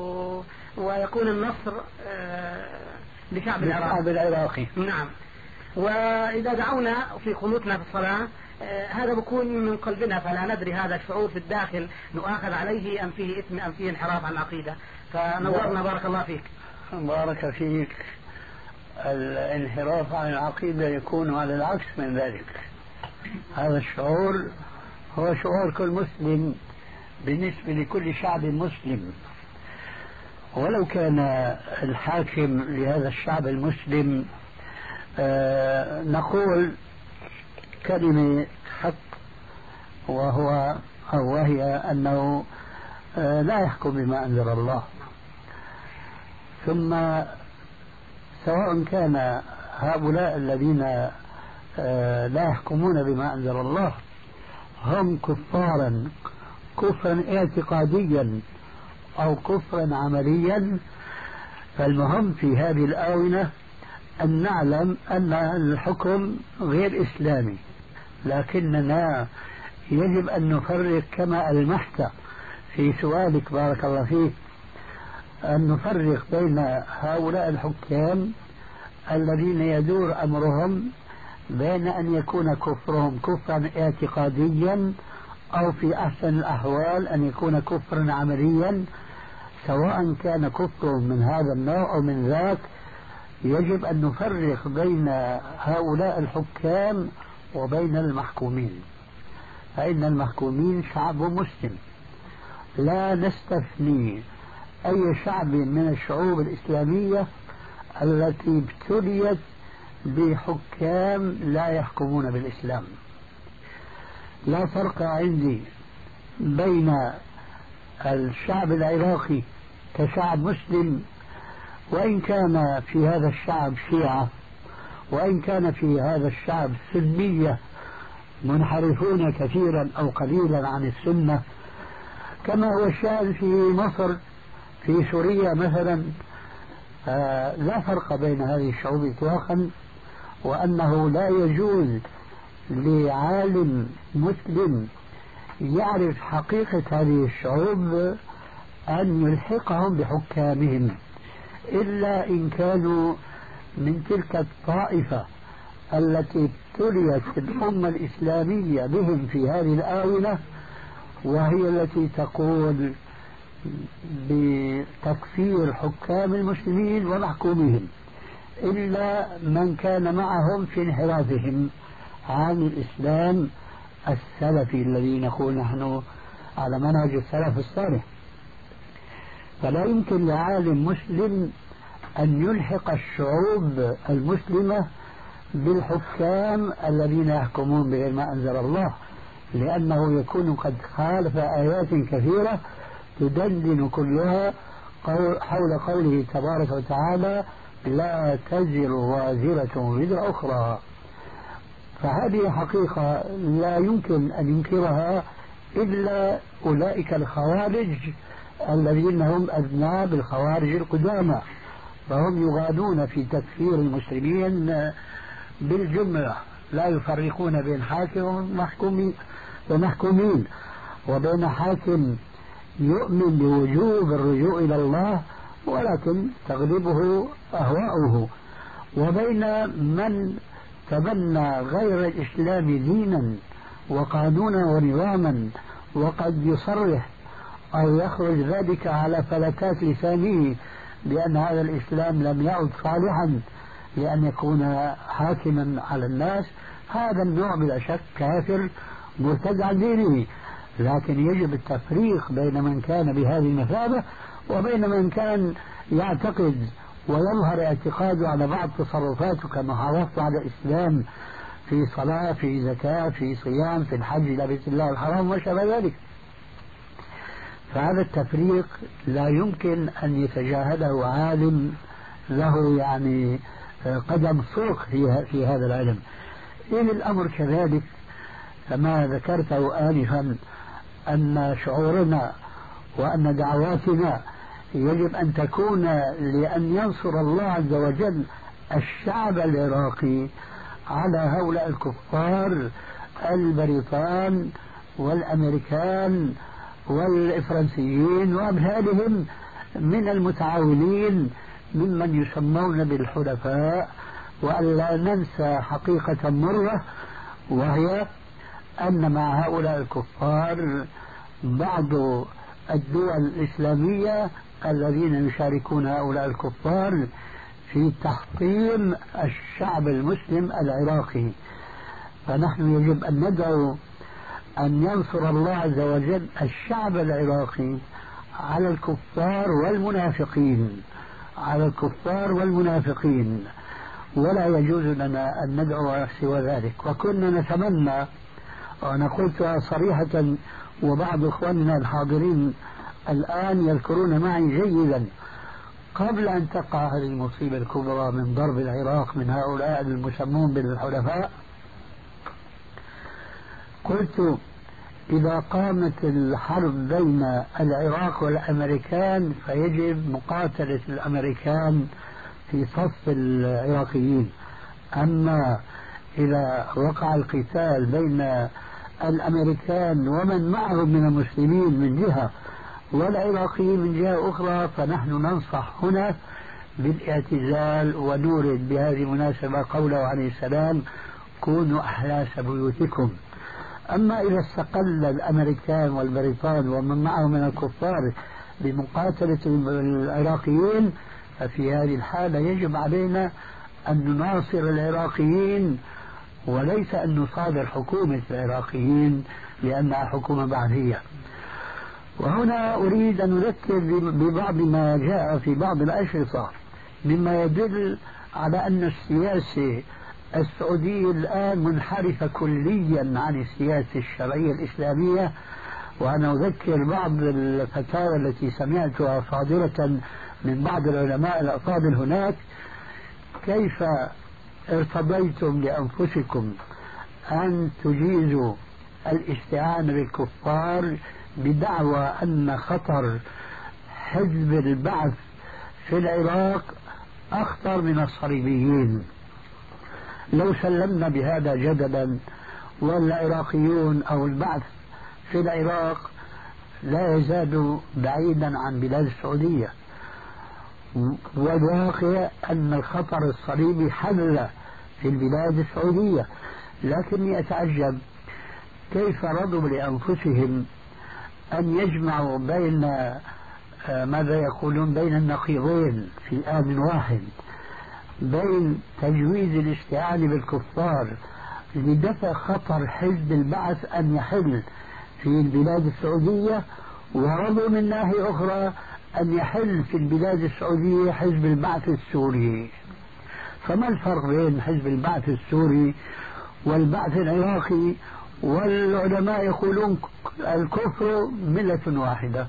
ويكون النصر لشعب العراق. العراقي. نعم. وإذا دعونا في قنوتنا في الصلاة هذا بكون من قلبنا فلا ندري هذا الشعور في الداخل نؤاخذ عليه أم فيه إثم أم فيه انحراف عن العقيدة. فنورنا بارك الله فيك. بارك فيك. الانحراف عن العقيدة يكون على العكس من ذلك. هذا الشعور هو شعور كل مسلم بالنسبة لكل شعب مسلم ولو كان الحاكم لهذا الشعب المسلم آه نقول كلمة حق وهو أو وهي أنه آه لا يحكم بما أنزل الله. ثم سواء كان هؤلاء الذين آه لا يحكمون بما أنزل الله هم كفارا كفرا اعتقاديا أو كفرا عمليا فالمهم في هذه الآونة أن نعلم أن الحكم غير إسلامي لكننا يجب أن نفرق كما ألمحت في سؤالك بارك الله فيك أن نفرق بين هؤلاء الحكام الذين يدور أمرهم بين أن يكون كفرهم كفرا اعتقاديا أو في أحسن الأحوال أن يكون كفرا عمليا. سواء كان كفر من هذا النوع أو من ذاك يجب أن نفرق بين هؤلاء الحكام وبين المحكومين فإن المحكومين شعب مسلم لا نستثني أي شعب من الشعوب الإسلامية التي ابتليت بحكام لا يحكمون بالإسلام. لا فرق عندي بين الشعب العراقي كشعب مسلم وإن كان في هذا الشعب شيعة وإن كان في هذا الشعب سنية منحرفون كثيرا أو قليلا عن السنة كما هو الشأن في مصر في سوريا مثلا. آه لا فرق بين هذه الشعوب إطلاقا وأنه لا يجوز لعالم مسلم يعرف حقيقة هذه الشعوب أن يلحقهم بحكامهم إلا إن كانوا من تلك الطائفة التي ابتليت الأمة الإسلامية بهم في هذه الآونة وهي التي تقول بتكفير حكام المسلمين ومحكومهم إلا من كان معهم في انحرافهم عن الإسلام السلفي الذي نقول نحن على منهج السلف الصالح. فلا يمكن لعالم مسلم أن يلحق الشعوب المسلمة بالحكام الذين يحكمون بغير ما أنزل الله لأنه يكون قد خالف آيات كثيرة تدندن كلها حول قوله تبارك وتعالى لا تزر وازرة وزر أخرى. فهذه حقيقة لا يمكن أن ينكرها إلا أولئك الخوارج الذين هم أذناب الخوارج القدامى، فهم يغالون في تكفير المسلمين بالجملة، لا يفرقون بين حاكم ومحكومين ومحكومين، وبين حاكم يؤمن بوجوب الرجوع إلى الله ولكن تغلبه أهواؤه، وبين من تبنى غير الإسلام دينا وقانونا ونظاما، وقد يصرح أو يخرج ذلك على فلتات لسانه بأن هذا الإسلام لم يعد صالحا لأن يكون حاكما على الناس. هذا النوع بلا شك كافر مرتد عن دينه، لكن يجب التفريق بين من كان بهذه المثابة وبين من كان يعتقد ويظهر اعتقاده على بعض تصرفاته كمحافظته على الإسلام في صلاة، في زكاة، في صيام، في الحج إلى بيت الله الحرام وشابه ذلك. فهذا التفريق لا يمكن أن يتجاهله عالم له يعني قدم صدق في, في هذا العلم. إن الأمر كذلك كما ذكرته آنفا أن شعورنا وأن دعواتنا يجب أن تكون لأن ينصر الله عز وجل الشعب العراقي على هؤلاء الكفار البريطان والأمريكان والفرنسيين وأمثالهم من المتعاونين ممن يسمون بالحلفاء، وألا ننسى حقيقة مرة، وهي أن مع هؤلاء الكفار بعض الدول الإسلامية الذين يشاركون هؤلاء الكفار في تحطيم الشعب المسلم العراقي. فنحن يجب أن ندعو أن ينصر الله عز وجل الشعب العراقي على الكفار والمنافقين، على الكفار والمنافقين، ولا يجوز لنا أن ندعو سوى ذلك. وكنا نتمنى، وأنا قلتها صريحة وبعض إخواننا الحاضرين الآن يذكرون معي جيدا، قبل أن تقع هذه المصيبة الكبرى من ضرب العراق من هؤلاء المسمون بالحلفاء، قلت إذا قامت الحرب بين العراق والأمريكان فيجب مقاتلة الأمريكان في صف العراقيين، أما إذا وقع القتال بين الأمريكان ومن معهم من المسلمين من جهة والعراقيين من جهة أخرى فنحن ننصح هنا بالاعتزال، ونورد بهذه المناسبة قوله عليه السلام كونوا أحلاس بيوتكم. أما إذا استقل الأمريكان والبريطان ومن معهم من الكفار بمقاتلة العراقيين ففي هذه الحالة يجب علينا أن نناصر العراقيين وليس أن نصادر حكومة العراقيين لأنها حكومة بعثية. وهنا أريد أن أذكر ببعض ما جاء في بعض الأشرطة مما يدل على أن السياسة السعودية الآن منحرفة كليا عن السياسة الشرعية الإسلامية. وأنا أذكر بعض الفتاوى التي سمعتها صادرة من بعض العلماء الأفاضل هناك، كيف ارتضيتم لأنفسكم أن تجيزوا الاستعانة بالكفار بدعوى أن خطر حزب البعث في العراق أخطر من الصليبيين. لو سلمنا بهذا جدلا والعراقيون أو البعث في العراق لا يزال بعيدا عن بلاد السعودية، والواقع أن الخطر الصليبي حل في البلاد السعودية، لكني أتعجب كيف رضوا لأنفسهم أن يجمعوا بين ماذا يقولون بين النقيضين في آن واحد، بين تجويز الاستعانة بالكفار لدفع خطر حزب البعث أن يحل في البلاد السعودية، ورضوا من ناحية أخرى أن يحل في البلاد السعودية حزب البعث السوري. فما الفرق بين حزب البعث السوري والبعث العراقي؟ والعلماء يقولون الكفر ملة واحدة،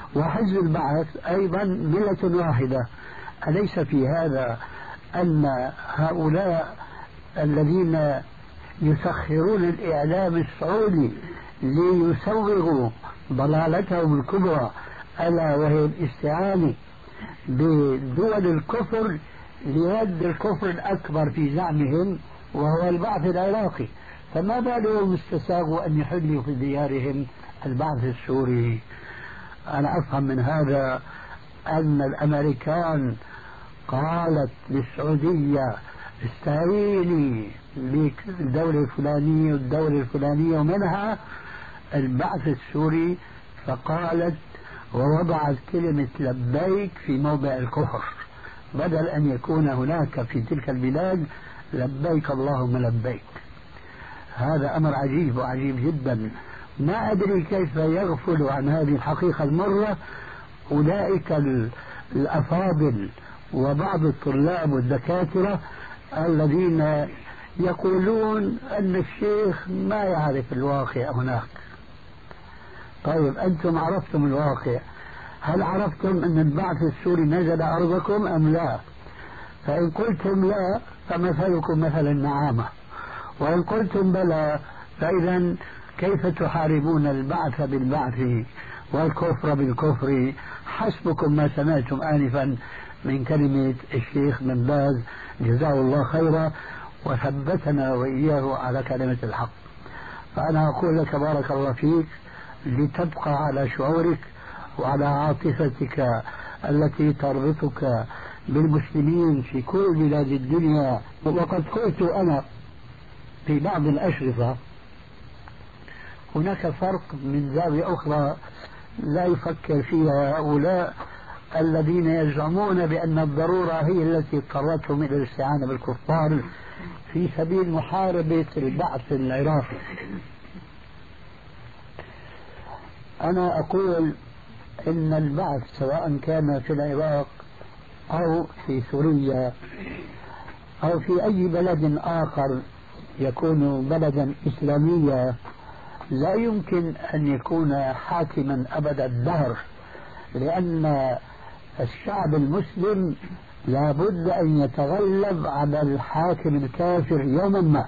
وحزب البعث أيضا ملة واحدة. أليس في هذا أن هؤلاء الذين يسخرون الإعلام السعودي ليسوغوا ضلالتهم الكبرى ألا وهي الاستعانة بدول الكفر لرد الكفر الأكبر في زعمهم وهو البعث العراقي، فما بالهم استساغوا أن يحلوا في ديارهم البعث السوري؟ أنا أفهم من هذا أن الأمريكان قالت للسعودية استعيني بالدولة الفلانية والدولة الفلانية ومنها البعث السوري، فقالت ووضعت كلمة لبيك في موضع الكفر بدل أن يكون هناك في تلك البلاد لبيك اللهم لبيك. هذا أمر عجيب وعجيب جدا. ما أدري كيف يغفل عن هذه الحقيقة المرة أولئك الأفاضل وبعض الطلاب والدكاترة الذين يقولون أن الشيخ ما يعرف الواقع هناك. طيب أنتم عرفتم الواقع، هل عرفتم أن البعث السوري نزل أرضكم أم لا؟ فإن قلتم لا فمثلكم مثل النعامة، وإن قلتم بلى فإذا كيف تحاربون البعث بالبعث والكفر بالكفر؟ حسبكم ما سمعتم آنفا من كلمة الشيخ بن باز جزاه الله خيرا وثبتنا وإياه على كلمة الحق. فأنا أقول لك بارك الله فيك لتبقى على شعورك وعلى عاطفتك التي تربطك بالمسلمين في كل بلاد الدنيا. وقد قلت أنا في بعض الأشرطة هناك فرق من زاوية أخرى لا يفكر فيها هؤلاء الذين يزعمون بأن الضرورة هي التي اضطرتهم إلى الاستعانة بالكفار في سبيل محاربة البعث العراقي. أنا أقول إن البعث سواء كان في العراق أو في سوريا أو في أي بلد آخر يكون بلدا إسلاميا لا يمكن أن يكون حاكما أبد الدهر، لأن الشعب المسلم لا بد أن يتغلب على الحاكم الكافر يوما ما.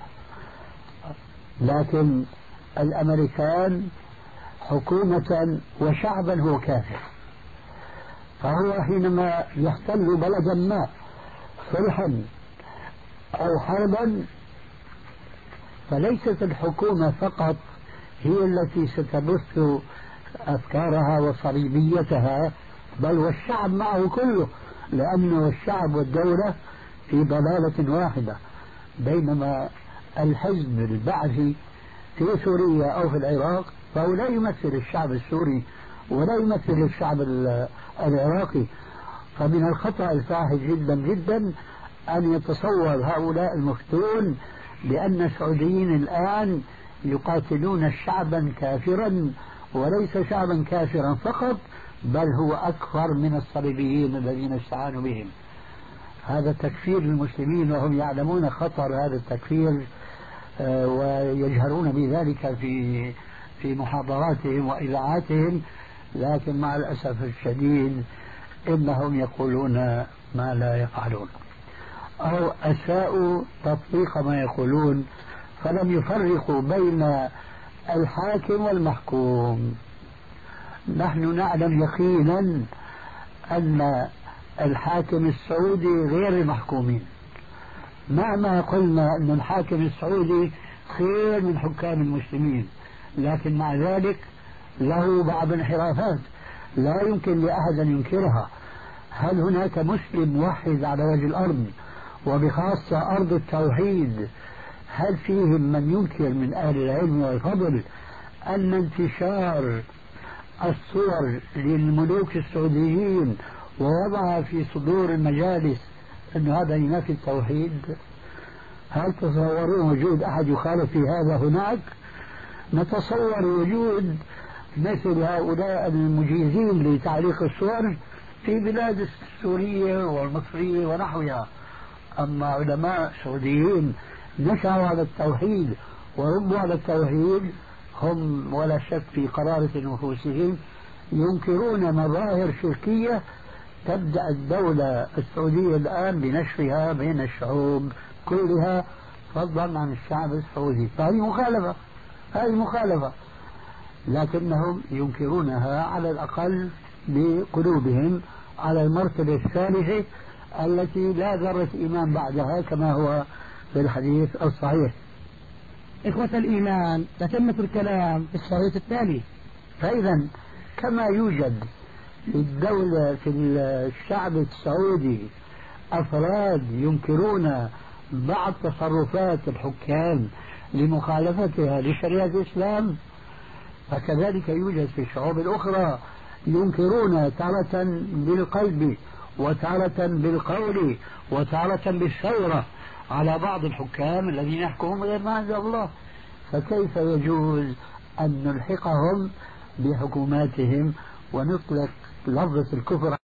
لكن الأمريكان حكومة وشعبا هو كافر، فهو حينما يحتل بلدا ما صلحا أو حربا فليست الحكومة فقط هي التي ستبث أفكارها وصليبيتها، بل والشعب معه كله، لأنه الشعب والدولة في ضلالة واحدة. بينما الحزب البعثي في سوريا أو في العراق فهو لا يمثل الشعب السوري ولا يمثل الشعب العراقي. فمن الخطأ الفاحش جدا جدا أن يتصور هؤلاء المفتون بأن السعوديين الآن يقاتلون شعبا كافرا، وليس شعبا كافرا فقط بل هو أكثر من الصليبيين الذين استعانوا بهم. هذا تكفير المسلمين وهم يعلمون خطر هذا التكفير ويجهرون بذلك في في محاضراتهم وإذاعاتهم، لكن مع الأسف الشديد إنهم يقولون ما لا يفعلون أو أساءوا تطبيق ما يقولون، فلم يفرقوا بين الحاكم والمحكوم. نحن نعلم يقينا أن الحاكم السعودي غير المحكومين، مهما قلنا أن الحاكم السعودي خير من حكام المسلمين، لكن مع ذلك له بعض الانحرافات لا يمكن لأحد أن ينكرها. هل هناك مسلم موحد على وجه الأرض وبخاصة أرض التوحيد هل فيهم من ينكر من أهل العلم والفضل أن انتشار الصور للملوك السعوديين ووضعها في صدور المجالس أن هذا ينافي التوحيد؟ هل تصورون وجود أحد يخالف في هذا هناك؟ نتصور وجود مثل هؤلاء المجيزين لتعليق الصور في بلاد السورية والمصرية ونحوها. أما علماء سعوديين نشأوا على التوحيد وربوا على التوحيد هم ولا شك في قرارة نفوسهم ينكرون مظاهر شركية تبدأ الدولة السعودية الآن بنشرها بين الشعوب كلها فضلا عن الشعب السعودي. فهذه مخالفة، هذه مخالفة، لكنهم ينكرونها على الأقل بقلوبهم على المرتبة الثالثة التي لا ذرة إيمان بعدها كما هو في الحديث الصحيح. إخوة الإيمان، تتمة الكلام في الشريط التالي. فإذا كما يوجد في الدولة في الشعب السعودي أفراد ينكرون بعض تصرفات الحكام لمخالفتها لشريعة الإسلام، فكذلك يوجد في الشعوب الأخرى ينكرون تارة بالقلب وتارة بالقول وتارة بالثورة على بعض الحكام الذين يحكمون غير ما أنزل الله. فكيف يجوز أن نلحقهم بحكوماتهم ونطلق لفظة الكفر